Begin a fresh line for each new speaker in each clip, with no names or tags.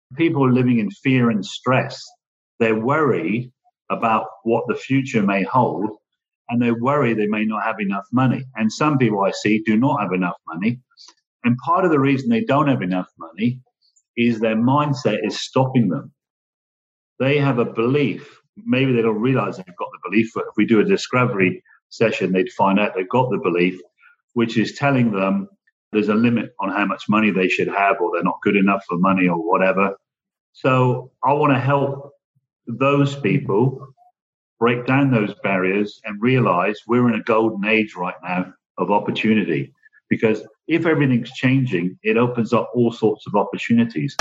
People are living in fear and stress. They're worried about what the future may hold, and they worry they may not have enough money. And some people I see do not have enough money. And part of the reason they don't have enough money is their mindset is stopping them. They have a belief. Maybe they don't realize they've got the belief, but if we do a discovery session, they'd find out they've got the belief, which is telling them there's a limit on how much money they should have, or they're not good enough for money or whatever. So I want to help those people break down those barriers and realize we're in a golden age right now of opportunity. Because if everything's changing, it opens up all sorts of opportunities.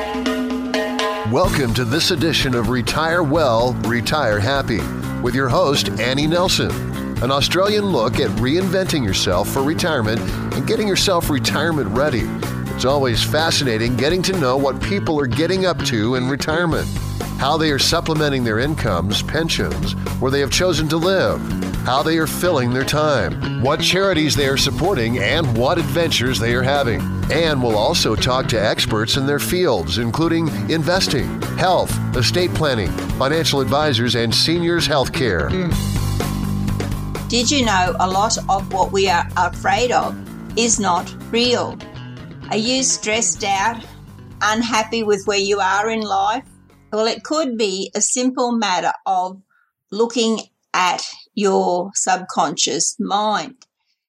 Welcome to this edition of Retire Well, Retire Happy with your host, Annie Nelson. An Australian look at reinventing yourself for retirement and getting yourself retirement ready. It's always fascinating getting to know what people are getting up to in retirement, how they are supplementing their incomes, pensions, where they have chosen to live, how they are filling their time, what charities they are supporting, and what adventures they are having. And we'll also talk to experts in their fields, including investing, health, estate planning, financial advisors, and seniors healthcare.
Did you know a lot of what we are afraid of is not real? Are you stressed out, unhappy with where you are in life? Well, it could be a simple matter of looking at your subconscious mind.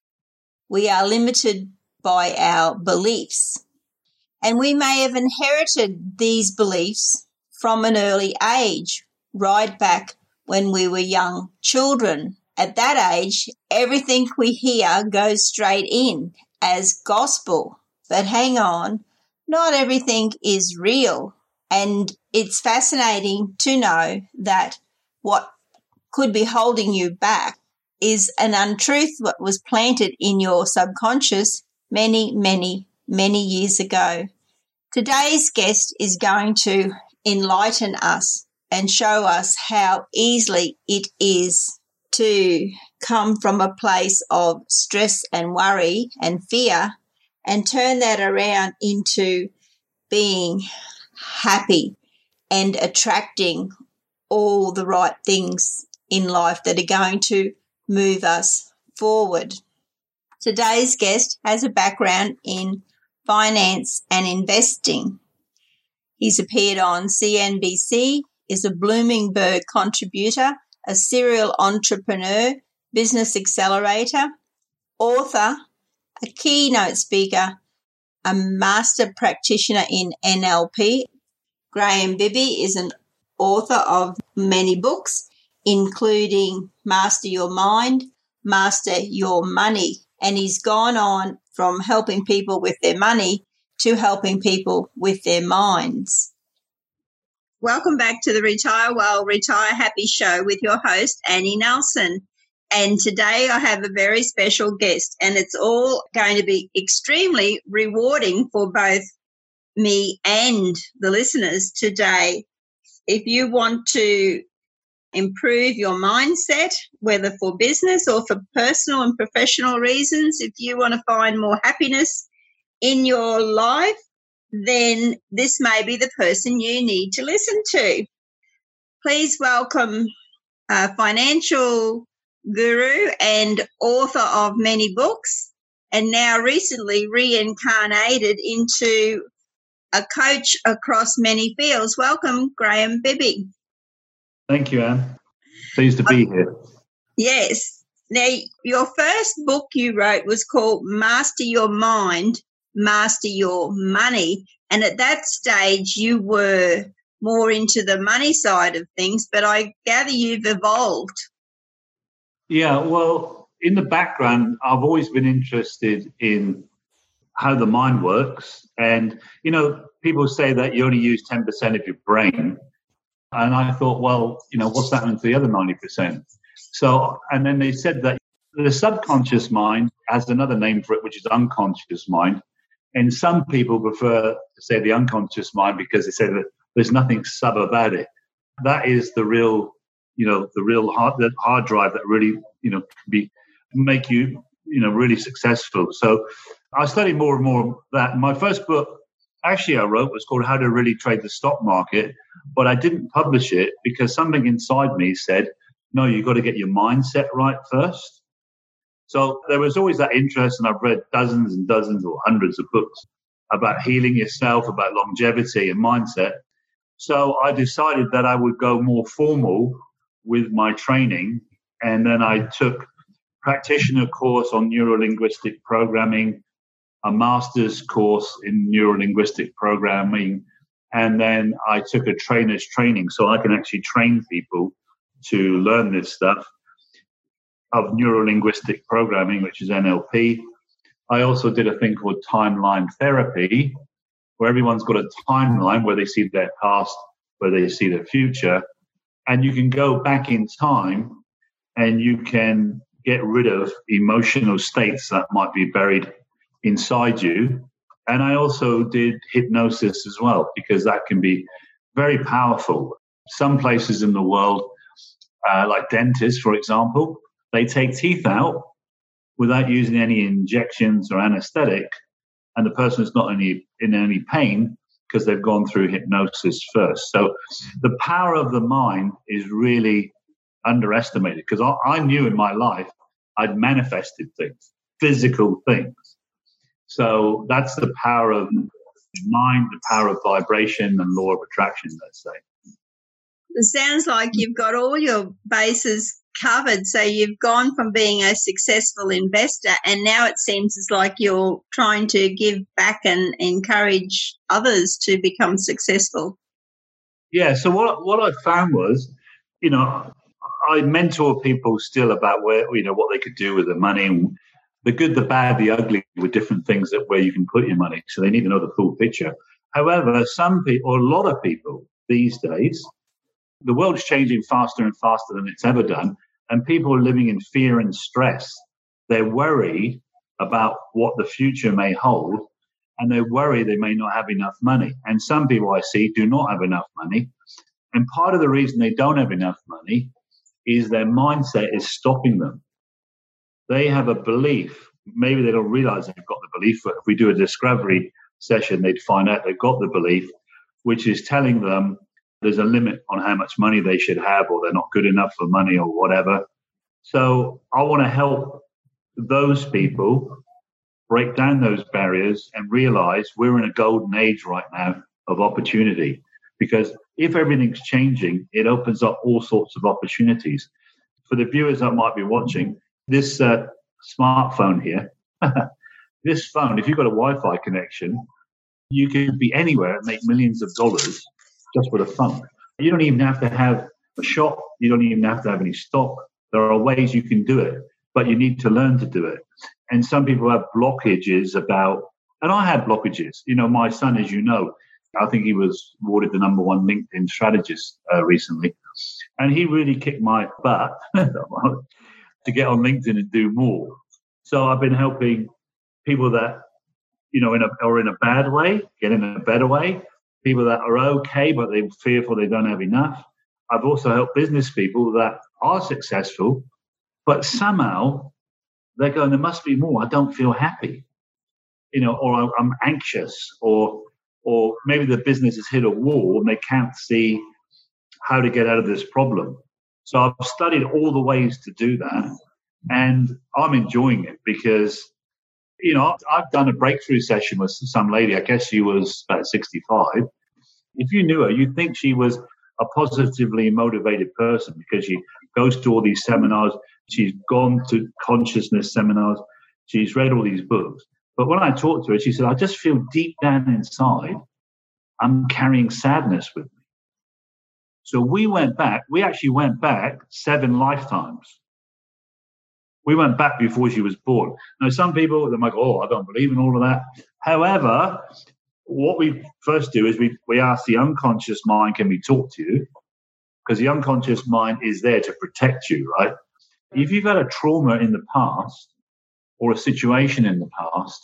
We are limited by our beliefs, and we may have inherited these beliefs from an early age, right back when we were young children. At that age, everything we hear goes straight in as gospel. But hang on, not everything is real. And it's fascinating to know that what could be holding you back is an untruth that was planted in your subconscious many, many, many years ago. Today's guest is going to enlighten us and show us how easily it is to come from a place of stress and worry and fear and turn that around into being happy and attracting all the right things in life that are going to move us forward. Today's guest has a background in finance and investing. He's appeared on CNBC, is a Bloomberg contributor, a serial entrepreneur, business accelerator, author, a keynote speaker, a master practitioner in NLP. Graham Bibby is an author of many books, including Master Your Mind, Master Your Money. And he's gone on from helping people with their money to helping people with their minds. Welcome back to the Retire Well, Retire Happy show with your host, Annie Nelson. And today I have a very special guest, and it's all going to be extremely rewarding for both me and the listeners today. If you want to improve your mindset, whether for business or for personal and professional reasons, if you want to find more happiness in your life, then this may be the person you need to listen to. Please welcome a financial guru and author of many books, and now recently reincarnated into a coach across many fields. Welcome, Graham Bibby.
Thank you, Anne. Pleased to be here.
Yes. Now, your first book you wrote was called Master Your Mind, Master Your Money. And at that stage, you were more into the money side of things, but I gather you've evolved.
Yeah, well, in the background, I've always been interested in how the mind works. And, you know, people say that you only use 10% of your brain. And I thought, well, you know, what's happening to the other 90%? So, and then they said that the subconscious mind has another name for it, which is unconscious mind. And some people prefer to say the unconscious mind because they say that there's nothing sub about it. That is the real, you know, the hard drive that really, you know, make you, you know, really successful. So I studied more and more of that. My first book actually I wrote was called How to Really Trade the Stock Market, but I didn't publish it because something inside me said, no, you've got to get your mindset right first. So there was always that interest, and I've read dozens and dozens or hundreds of books about healing yourself, about longevity and mindset. So I decided that I would go more formal with my training, and then I took practitioner course on neuro-linguistic programming, a master's course in neuro-linguistic programming, and then I took a trainer's training so I can actually train people to learn this stuff of neuro-linguistic programming, which is NLP. I also did a thing called timeline therapy, where everyone's got a timeline where they see their past, where they see their future, and you can go back in time and you can get rid of emotional states that might be buried inside you. And I also did hypnosis as well, because that can be very powerful. Some places in the world, like dentists, for example, they take teeth out without using any injections or anesthetic, and the person is not in any pain because they've gone through hypnosis first. So the power of the mind is really underestimated, because I knew in my life I'd manifested things, physical things. So that's the power of mind, the power of vibration and law of attraction, let's say.
It sounds like you've got all your bases covered. So you've gone from being a successful investor, and now it seems as like you're trying to give back and encourage others to become successful.
Yeah, so what I found was, I mentor people still about where, what they could do with the money, and the good, the bad, the ugly, with different things that where you can put your money. So they need to know the full picture. However, some people, or a lot of people these days, the world's changing faster and faster than it's ever done, and people are living in fear and stress. They're worried about what the future may hold, and they worry they may not have enough money. And some people I see do not have enough money. And part of the reason they don't have enough money is their mindset is stopping them. They have a belief. Maybe they don't realize they've got the belief, but if we do a discovery session, they'd find out they've got the belief, which is telling them there's a limit on how much money they should have, or they're not good enough for money, or whatever. So I want to help those people break down those barriers and realize we're in a golden age right now of opportunity. Because if everything's changing, it opens up all sorts of opportunities. For the viewers that might be watching, this smartphone here, this phone, if you've got a Wi-Fi connection, you could be anywhere and make millions of dollars just with a phone. You don't even have to have a shop. You don't even have to have any stock. There are ways you can do it, but you need to learn to do it. And some people have blockages about, and I had blockages. My son, as you know, I think he was awarded the #1 LinkedIn strategist recently. And he really kicked my butt to get on LinkedIn and do more. So I've been helping people that, are in a bad way, get in a better way. People that are okay, but they're fearful they don't have enough. I've also helped business people that are successful, but somehow they're going, there must be more. I don't feel happy, or I'm anxious, or maybe the business has hit a wall and they can't see how to get out of this problem. So I've studied all the ways to do that, and I'm enjoying it because, I've done a breakthrough session with some lady. I guess she was about 65. If you knew her, you'd think she was a positively motivated person because she goes to all these seminars. She's gone to consciousness seminars. She's read all these books. But when I talked to her, she said, I just feel deep down inside, I'm carrying sadness with me. So we actually went back 7 lifetimes. We went back before she was born. Now, some people, they're like, I don't believe in all of that. However, what we first do is we ask the unconscious mind, can we talk to you? Because the unconscious mind is there to protect you, right? If you've had a trauma in the past or a situation in the past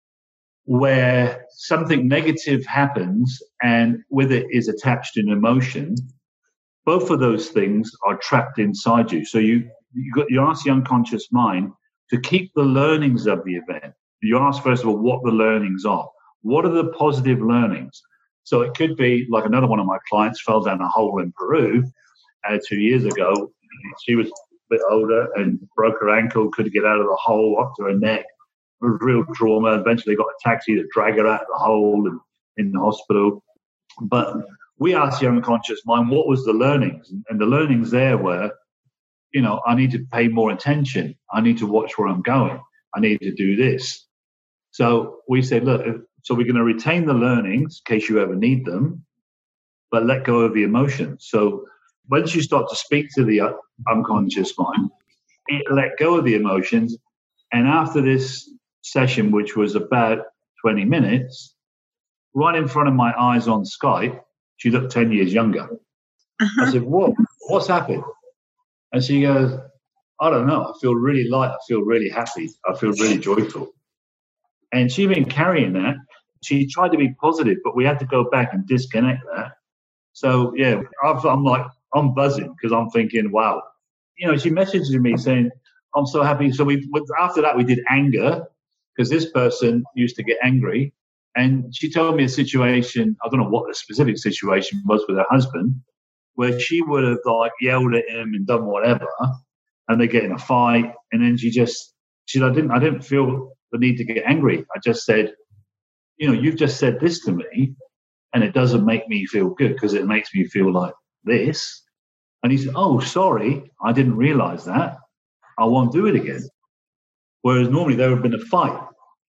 where something negative happens and with it is attached an emotion, both of those things are trapped inside you. So you ask the unconscious mind to keep the learnings of the event. You ask, first of all, what the learnings are. what are the positive learnings? So it could be like another one of my clients fell down a hole in Peru 2 years ago. She was a bit older and broke her ankle, couldn't get out of the hole, up to her neck. It was real trauma. Eventually got a taxi to drag her out of the hole and in the hospital. But we asked the unconscious mind, what was the learnings? And the learnings there were, I need to pay more attention. I need to watch where I'm going. I need to do this. So we said, look, so we're going to retain the learnings in case you ever need them, but let go of the emotions. So once you start to speak to the unconscious mind, it let go of the emotions. And after this session, which was about 20 minutes, right in front of my eyes on Skype, she looked 10 years younger. Uh-huh. I said, what's happened? And she goes, I don't know. I feel really light. I feel really happy. I feel really joyful. And she'd been carrying that. She tried to be positive, but we had to go back and disconnect that. So, yeah, I'm buzzing because I'm thinking, wow. She messaged me saying, I'm so happy. So after that, we did anger because this person used to get angry. And she told me a situation, I don't know what the specific situation was with her husband, where she would have yelled at him and done whatever, and they get in a fight. And then she said, I didn't feel the need to get angry. I just said, you've just said this to me, and it doesn't make me feel good because it makes me feel like this. And he said, oh, sorry, I didn't realize that. I won't do it again. Whereas normally there would have been a fight.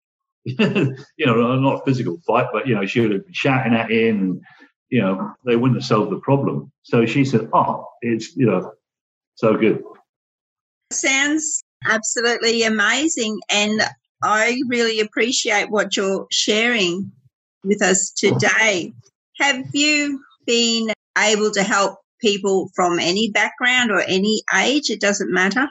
Not a physical fight, but, she would have been shouting at him and, they wouldn't have solved the problem. So she said, oh, it's, so good.
Sounds absolutely amazing. And I really appreciate what you're sharing with us today. Have you been able to help people from any background or any age? It doesn't matter.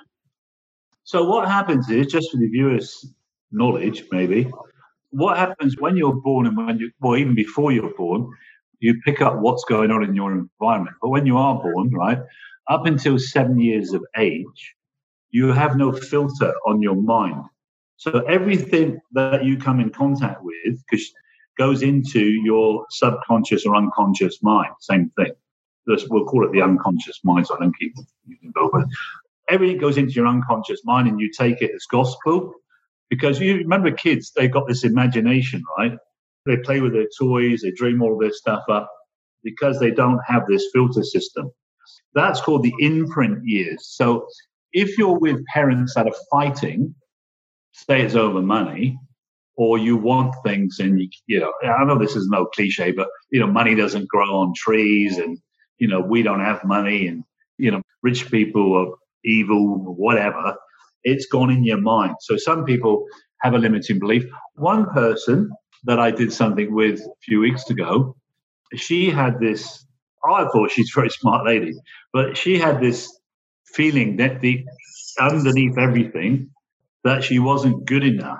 So what happens is, just for the viewers' knowledge, maybe, what happens when you're born and even before you're born, you pick up what's going on in your environment. But when you are born, right, up until 7 years of age, you have no filter on your mind. So everything that you come in contact with goes into your subconscious or unconscious mind. Same thing. We'll call it the unconscious mind, so I don't keep using both. But everything goes into your unconscious mind and you take it as gospel. Because you remember kids, they've got this imagination, right? They play with their toys, they dream all this stuff up because they don't have this filter system. That's called the imprint years. So if you're with parents that are fighting, say it's over money, or you want things and, I know this is no cliche, but, money doesn't grow on trees and, we don't have money and, rich people are evil, whatever. It's gone in your mind. So some people have a limiting belief. One person that I did something with a few weeks ago, she had this, I thought she's a very smart lady, but she had this feeling that underneath everything that she wasn't good enough.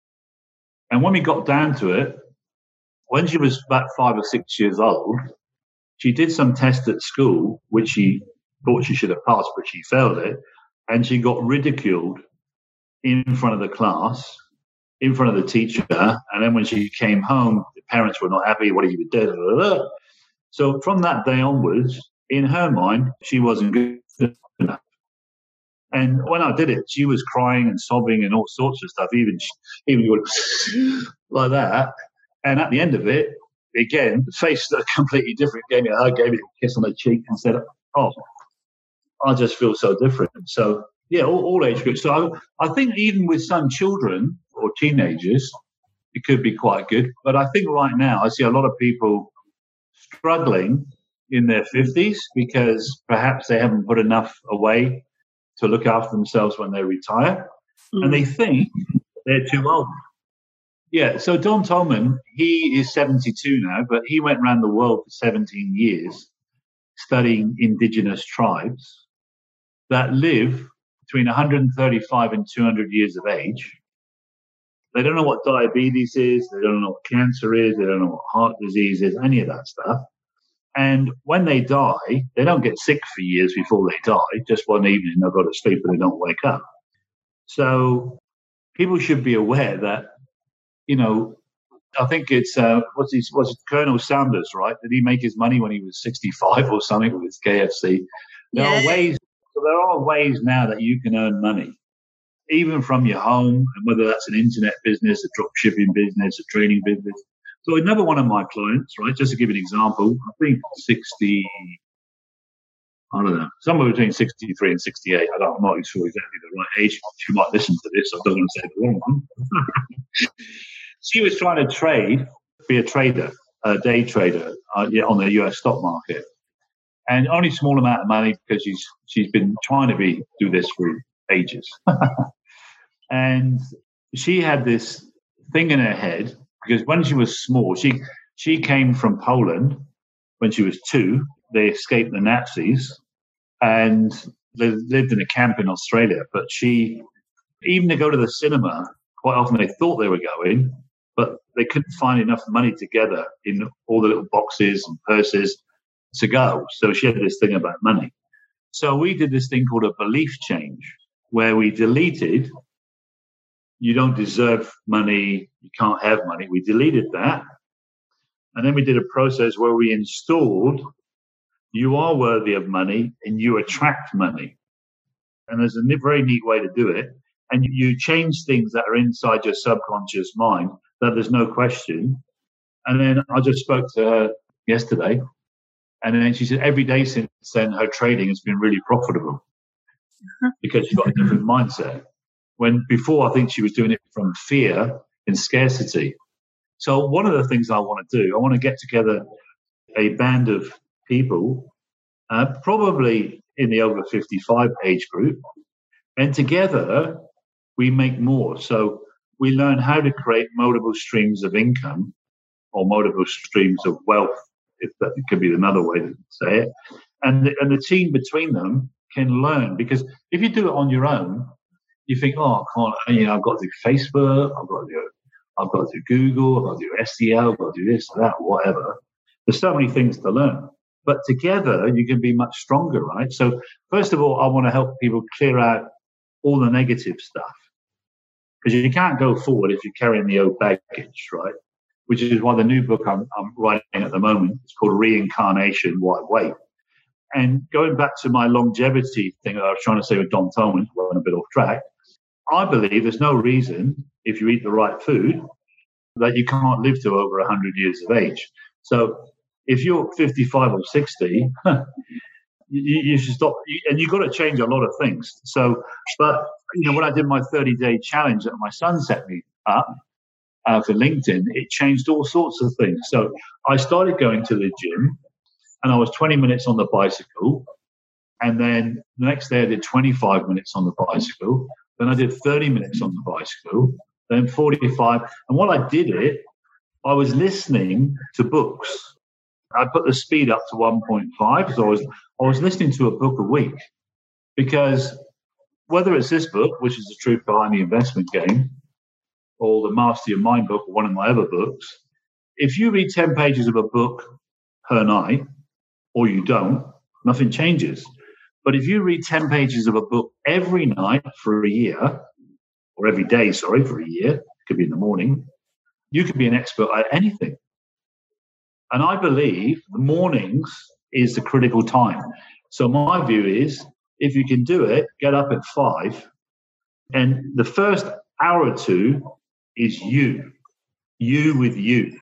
And when we got down to it, when she was about 5 or 6 years old, she did some test at school, which she thought she should have passed, but she failed it. And she got ridiculed in front of the class, in front of the teacher. And then when she came home, the parents were not happy. What are you doing? So from that day onwards, in her mind, she wasn't good enough. And when I did it, she was crying and sobbing and all sorts of stuff, even like that. And at the end of it, again, the face looked completely different. Gave me a hug, gave me a kiss on the cheek and said, oh, I just feel so different. So, yeah, all age groups. So I think even with some children or teenagers, it could be quite good. But I think right now I see a lot of people struggling in their 50s because perhaps they haven't put enough away to look after themselves when they retire. Mm. And they think they're too old. Yeah, so Don Tolman, he is 72 now, but he went around the world for 17 years studying indigenous tribes that live between 135 and 200 years of age. They don't know what diabetes is. They don't know what cancer is. They don't know what heart disease is, any of that stuff. And when they die, they don't get sick for years before they die. Just one evening, they'll go to sleep and they don't wake up. So people should be aware that, I think it's was it Colonel Sanders, right? Did he make his money when he was 65 or something with his KFC? There
Yeah.
there are ways now that you can earn money, even from your home, and whether that's an internet business, a drop shipping business, a training business. So another one of my clients, right, just to give you an example, I think 60, I don't know, somewhere between 63 and 68. I'm not sure exactly the right age. She might listen to this. I don't want to say the wrong one. She was trying to be a trader, a day trader on the US stock market. And only a small amount of money because she's been trying to do this for ages. And she had this thing in her head because when she was small, she came from Poland when she was 2. They escaped the Nazis and they lived in a camp in Australia. But even to go to the cinema, quite often they thought they were going, but they couldn't find enough money together in all the little boxes and purses to go. So she had this thing about money. So we did this thing called a belief change, where we deleted, you don't deserve money, you can't have money. We deleted that. And then we did a process where we installed, you are worthy of money and you attract money. And there's a very neat way to do it. And you change things that are inside your subconscious mind that there's no question. And then I just spoke to her yesterday. And then she said every day since then, her trading has been really profitable because she's got a different mindset. When before, I think she was doing it from fear and scarcity. So one of the things I want to do, I want to get together a band of people, probably in the over 55 age group, and together we make more. So we learn how to create multiple streams of income or multiple streams of wealth, if that could be another way to say it. And the team between them can learn, because if you do it on your own, you think, oh, I can't, I've got to do Facebook, I've got to do Google, I've got to do SEO, I've got to do this, that, whatever. There's so many things to learn. But together, you can be much stronger, right? So first of all, I want to help people clear out all the negative stuff, because you can't go forward if you're carrying the old baggage, right? Which is why the new book I'm writing at the moment is called Reincarnation, Why Wait? And going back to my longevity thing that I was trying to say with Don Tolman, we're a bit off track, I believe there's no reason, if you eat the right food, that you can't live to over 100 years of age. So if you're 55 or 60, you should stop. And you've got to change a lot of things. So, but, when I did my 30-day challenge that my son set me up for LinkedIn, it changed all sorts of things. So I started going to the gym, and I was 20 minutes on the bicycle. And then the next day I did 25 minutes on the bicycle. Then I did 30 minutes on the bicycle, then 45. And while I did it, I was listening to books. I put the speed up to 1.5 because I was listening to a book a week. Because whether it's this book, which is The Truth Behind the Investment Game, or the Master Your Mind book, or one of my other books, if you read 10 pages of a book per night, or you don't, nothing changes. But if you read 10 pages of a book every night for a year, or every day, for a year, it could be in the morning, you could be an expert at anything. And I believe the mornings is the critical time. So my view is, if you can do it, get up at 5. And the first hour or two is you with you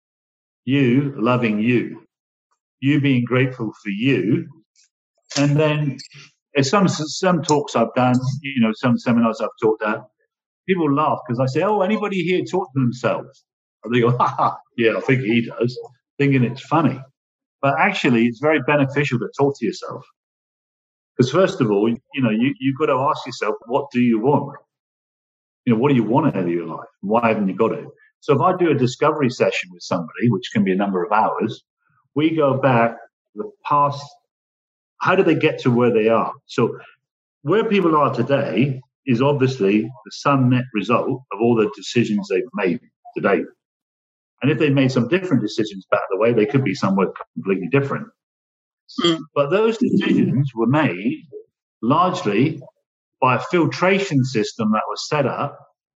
loving you being grateful for you. And then some talks I've done, some seminars I've taught at, people laugh because I say, oh, anybody here talk to themselves? And they go, yeah, I think he does, thinking it's funny. But actually, it's very beneficial to talk to yourself. Because first of all, you've got to ask yourself, what do you want? What do you want out of your life? Why haven't you got it? So if I do a discovery session with somebody, which can be a number of hours, we go back the past. How do they get to where they are? So where people are today is obviously the sum net result of all the decisions they've made today. And if they made some different decisions back the way, they could be somewhere completely different. But those decisions were made largely by a filtration system that was set up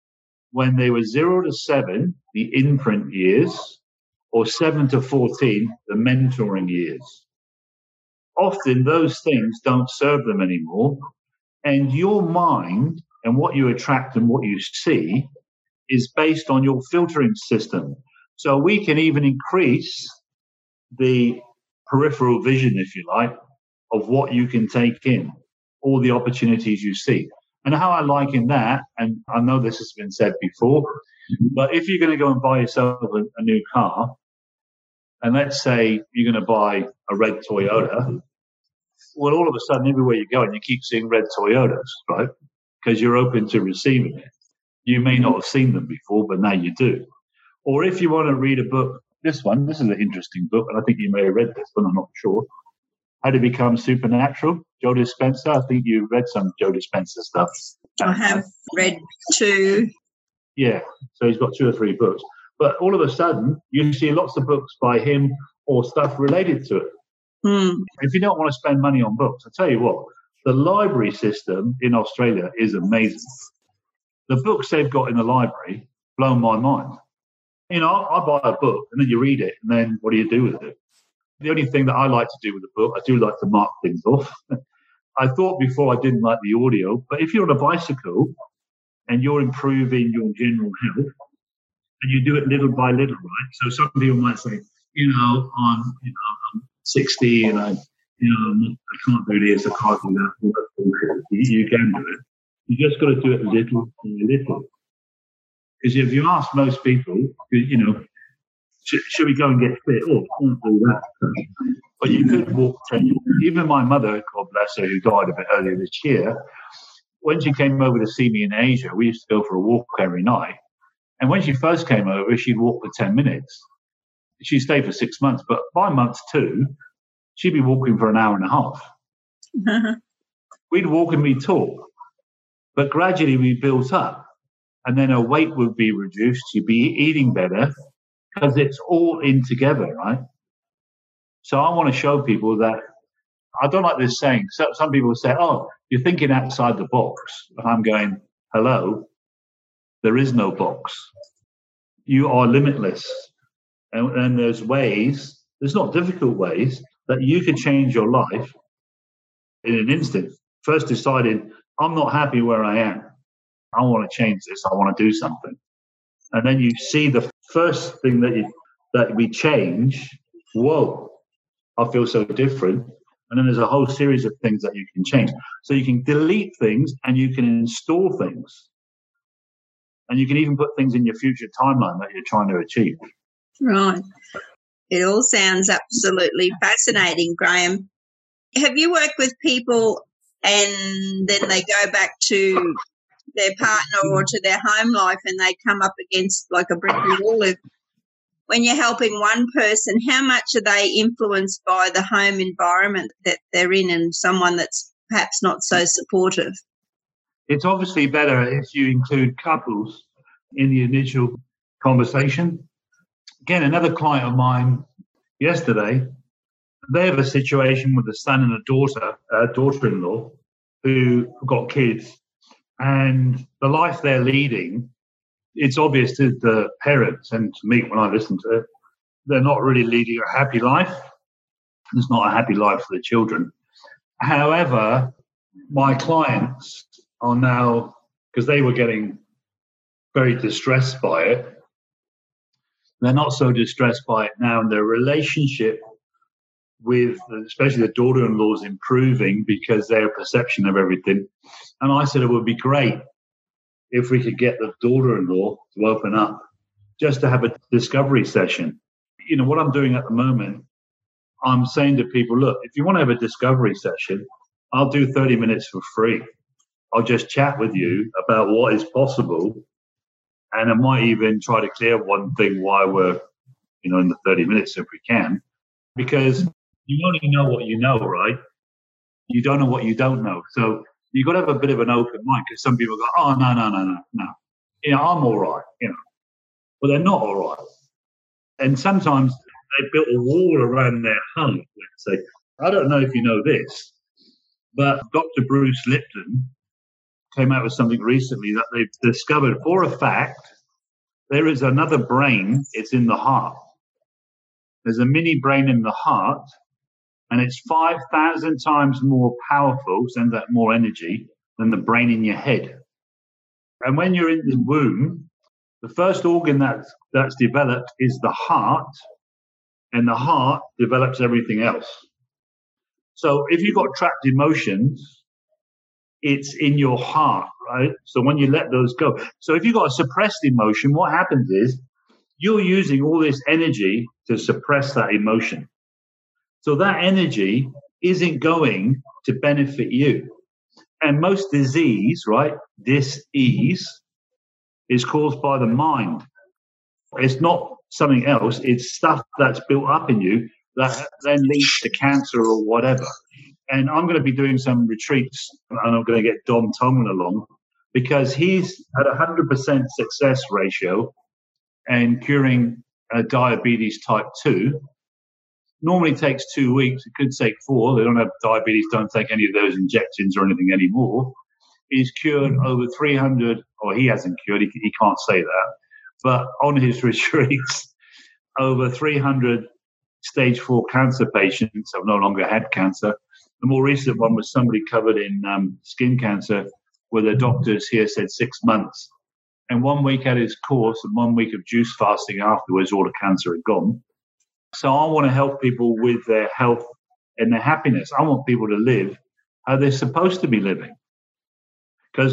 when they were 0 to 7, the imprint years, or 7 to 14, the mentoring years. Often those things don't serve them anymore. And your mind and what you attract and what you see is based on your filtering system. So we can even increase the peripheral vision, if you like, of what you can take in, all the opportunities you see. And how I liken that, and I know this has been said before, but if you're going to go and buy yourself a new car, and let's say you're going to buy a red Toyota, well, all of a sudden, everywhere you go, and you keep seeing red Toyotas, right? Because you're open to receiving it. You may not have seen them before, but now you do. Or if you want to read a book, this is an interesting book, and I think you may have read this one, I'm not sure. How to Become Supernatural, Joe Dispenza. I think you read some Joe Dispenza stuff.
I have read 2.
Yeah, so he's got 2 or 3 books. But all of a sudden, you see lots of books by him or stuff related to it. If you don't want to spend money on books, I tell you what, the library system in Australia is amazing. The books they've got in the library blow my mind. You know, I buy a book and then you read it, and then what do you do with it? The only thing that I like to do with a book, I do like to mark things off. I thought before I didn't like the audio, but if you're on a bicycle and you're improving your general health, and you do it little by little, right? So some people might say, I'm 60 and I can't do this, I can't do that. You can do it. You just got to do it little by little. Because if you ask most people, should we go and get fit? Oh, I can't do that. But you could walk 10 minutes. Even my mother, God bless her, who died a bit earlier this year, when she came over to see me in Asia, we used to go for a walk every night. And when she first came over, she'd walk for 10 minutes. She stayed for 6 months. But by month 2, she'd be walking for an hour and a half. We'd walk and we'd talk. But gradually we built up. And then her weight would be reduced. She'd be eating better because it's all in together, right? So I want to show people that I don't like this saying. So some people say, oh, you're thinking outside the box. And I'm going, hello, there is no box. You are limitless. And there's ways, there's not difficult ways, that you can change your life in an instant. First deciding, I'm not happy where I am. I want to change this. I want to do something. And then you see the first thing that we change, whoa, I feel so different. And then there's a whole series of things that you can change. So you can delete things and you can install things. And you can even put things in your future timeline that you're trying to achieve.
Right. It all sounds absolutely fascinating, Graham. Have you worked with people and then they go back to their partner or to their home life and they come up against like a brick wall? When you're helping one person, how much are they influenced by the home environment that they're in and someone that's perhaps not so supportive?
It's obviously better if you include couples in the initial conversation. Again, another client of mine yesterday, they have a situation with a son and a daughter-in-law who got kids. And the life they're leading, it's obvious to the parents and to me when I listen to it, they're not really leading a happy life. It's not a happy life for the children. However, my clients are now, because they were getting very distressed by it, they're not so distressed by it now, and their relationship with, especially the daughter-in-law, is improving because their perception of everything. And I said it would be great if we could get the daughter-in-law to open up, just to have a discovery session. You know, what I'm doing at the moment, I'm saying to people, look, if you want to have a discovery session, I'll do 30 minutes for free. I'll just chat with you about what is possible. And I might even try to clear one thing while we're, in the 30 minutes if we can. Because you only know what you know, right? You don't know what you don't know. So you've got to have a bit of an open mind, because some people go, oh, no. I'm all right, But they're not all right. And sometimes they built a wall around their home, let's say. I don't know if you know this, but Dr. Bruce Lipton came out with something recently that they've discovered for a fact there is another brain. It's in the heart. There's a mini brain in the heart, and it's 5,000 times more powerful, sends out more energy than the brain in your head. And when you're in the womb, the first organ that's developed is the heart, and the heart develops everything else. So if you've got trapped emotions, it's in your heart, right? So when you let those go. So if you've got a suppressed emotion, what happens is you're using all this energy to suppress that emotion. So that energy isn't going to benefit you. And most disease, right, dis-ease, is caused by the mind. It's not something else. It's stuff that's built up in you that then leads to cancer or whatever. And I'm going to be doing some retreats, and I'm going to get Dom Tolman along because he's at 100% success ratio in curing diabetes type 2. Normally takes 2 weeks. It could take 4. They don't have diabetes, don't take any of those injections or anything anymore. He's cured over 300, or he hasn't cured, he can't say that. But on his retreats, over 300 stage 4 cancer patients have no longer had cancer. The more recent one was somebody covered in skin cancer, where the doctors here said 6 months. And 1 week at his course and 1 week of juice fasting afterwards, all the cancer had gone. So I want to help people with their health and their happiness. I want people to live how they're supposed to be living. Because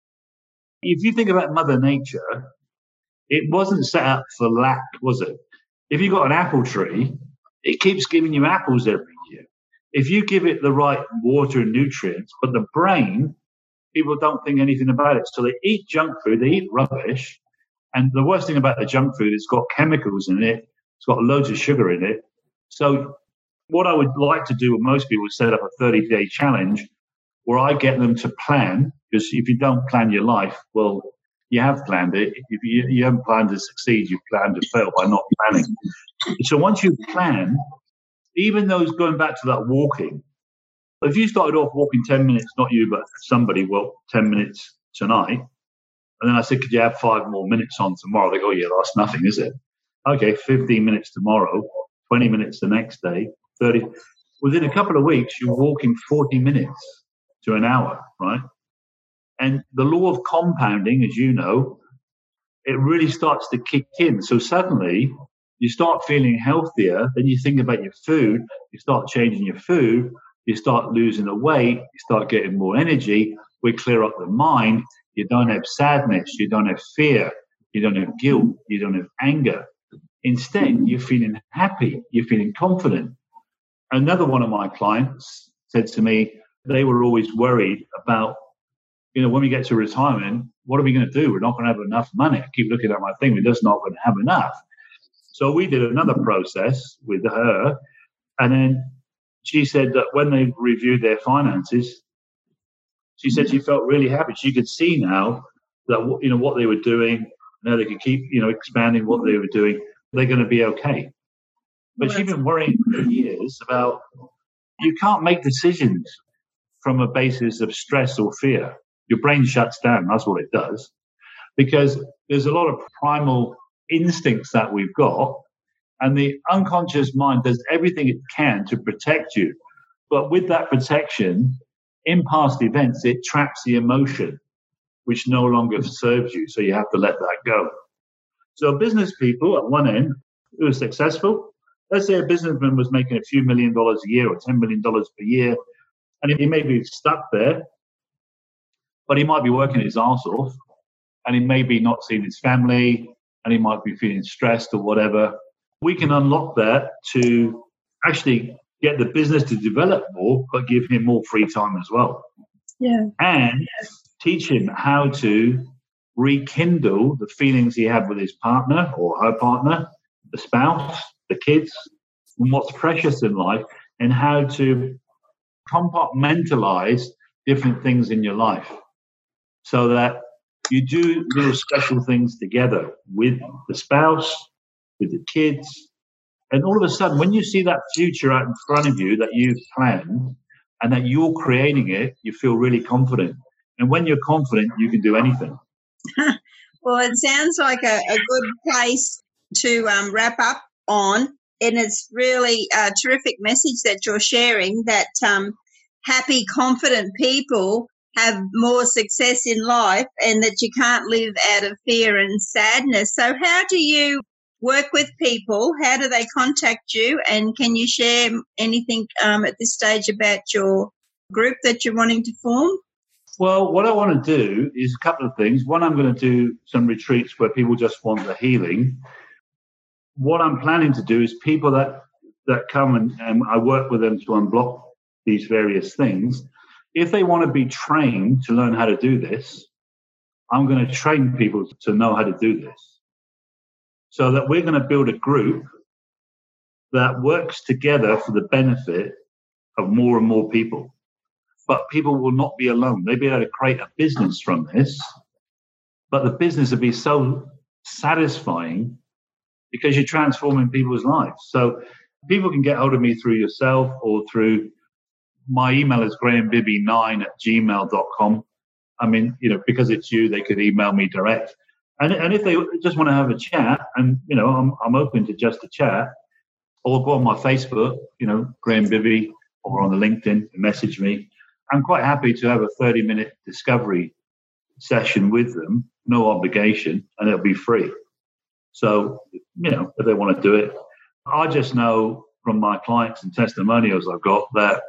if you think about Mother Nature, it wasn't set up for lack, was it? If you've got an apple tree, it keeps giving you apples every year. If you give it the right water and nutrients, but the brain, people don't think anything about it. So they eat junk food, they eat rubbish. And the worst thing about the junk food, it's got chemicals in it. It's got loads of sugar in it. So what I would like to do with most people is set up a 30-day challenge where I get them to plan, because if you don't plan your life, well, you have planned it. If you haven't planned to succeed, you plan to fail by not planning. So once you plan, even those going back to that walking, if you started off walking 10 minutes, not you, but somebody, well, 10 minutes tonight, and then I said, could you have 5 more minutes on tomorrow? They go, yeah, that's nothing, is it? Okay, 15 minutes tomorrow, 20 minutes the next day, 30. Within a couple of weeks, you're walking 40 minutes to an hour, right? And the law of compounding, as you know, it really starts to kick in. So suddenly you start feeling healthier. Then you think about your food. You start changing your food. You start losing the weight. You start getting more energy. We clear up the mind. You don't have sadness. You don't have fear. You don't have guilt. You don't have anger. Instead, you're feeling happy. You're feeling confident. Another one of my clients said to me, they were always worried about, when we get to retirement, what are we going to do? We're not going to have enough money. I keep looking at my thing. We're just not going to have enough. So we did another process with her. And then she said that when they reviewed their finances, she said she felt really happy. She could see now that, what they were doing, now they could keep, expanding what they were doing. They're going to be okay. But she'd been worrying for years about, you can't make decisions from a basis of stress or fear. Your brain shuts down. That's what it does. Because there's a lot of primal instincts that we've got, and the unconscious mind does everything it can to protect you. But with that protection, in past events, it traps the emotion, which no longer serves you. So you have to let that go. So business people at one end who are successful, let's say a businessman was making a few $1 million a year or $10 million per year, and he may be stuck there, but he might be working his arse off, and he may be not seeing his family, and he might be feeling stressed or whatever. We can unlock that to actually get the business to develop more, but give him more free time as well.
Yeah.
And teach him how to rekindle the feelings he had with his partner or her partner, the spouse, the kids, and what's precious in life, and how to compartmentalize different things in your life so that you do little special things together with the spouse, with the kids. And all of a sudden, when you see that future out in front of you that you've planned and that you're creating it, you feel really confident. And when you're confident, you can do anything.
Well, it sounds like a good place to wrap up on. And it's really a terrific message that you're sharing, that happy, confident people have more success in life and that you can't live out of fear and sadness. So how do you work with people? How do they contact you? And can you share anything at this stage about your group that you're wanting to form?
Well, what I want to do is a couple of things. One, I'm going to do some retreats where people just want the healing. What I'm planning to do is people that come and I work with them to unblock these various things. If they want to be trained to learn how to do this, I'm going to train people to know how to do this. So that we're going to build a group that works together for the benefit of more and more people. But people will not be alone. They'll be able to create a business from this, but the business will be so satisfying because you're transforming people's lives. So people can get hold of me through yourself or through my email is grahambibby9@gmail.com. I mean, because it's you, they could email me direct. And if they just want to have a chat, and, I'm open to just a chat, or go on my Facebook, Graham Bibby, or on the LinkedIn and message me. I'm quite happy to have a 30-minute discovery session with them, no obligation, and it'll be free. So, if they want to do it, I just know from my clients and testimonials I've got that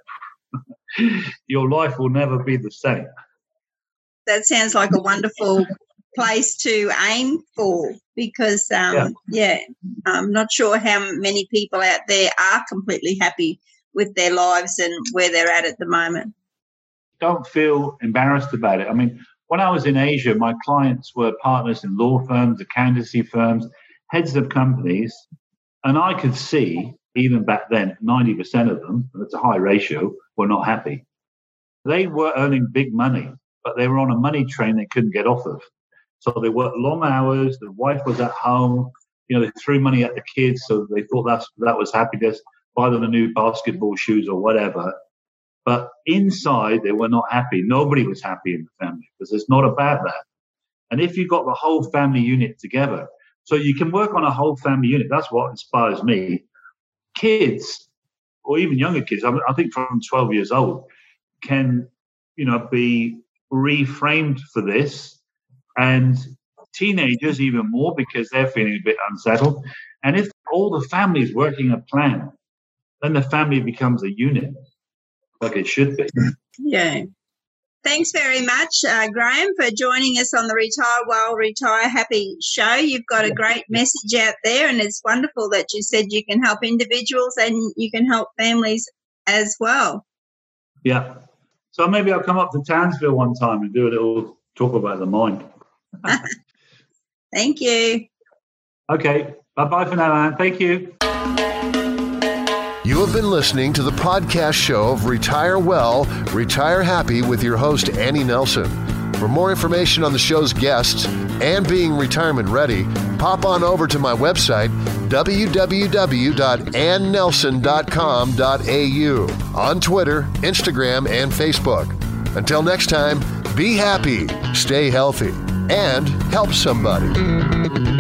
your life will never be the same.
That sounds like a wonderful place to aim for because, I'm not sure how many people out there are completely happy with their lives and where they're at the moment.
Don't feel embarrassed about it. I mean, when I was in Asia, my clients were partners in law firms, accountancy firms, heads of companies, and I could see, even back then, 90% of them, that's a high ratio, were not happy. They were earning big money, but they were on a money train they couldn't get off of. So they worked long hours, the wife was at home, they threw money at the kids, so they thought that was happiness, buy them a new basketball shoes or whatever. But inside, they were not happy. Nobody was happy in the family because it's not about that. And if you got the whole family unit together, so you can work on a whole family unit. That's what inspires me. Kids, or even younger kids, I think from 12 years old, can, be reframed for this. And teenagers even more because they're feeling a bit unsettled. And if all the family is working a plan, then the family becomes a unit. Like it should be.
Yeah. Thanks very much, Graham, for joining us on the Retire Well, Retire Happy show. You've got a great message out there, and it's wonderful that you said you can help individuals and you can help families as well.
Yeah. So maybe I'll come up to Townsville one time and do a little talk about the mind.
Thank you.
Okay. Bye-bye for now, Anne. Thank you.
You have been listening to the podcast show of Retire Well, Retire Happy with your host, Annie Nelson. For more information on the show's guests and being retirement ready, pop on over to my website, www.annelson.com.au, on Twitter, Instagram, and Facebook. Until next time, be happy, stay healthy, and help somebody.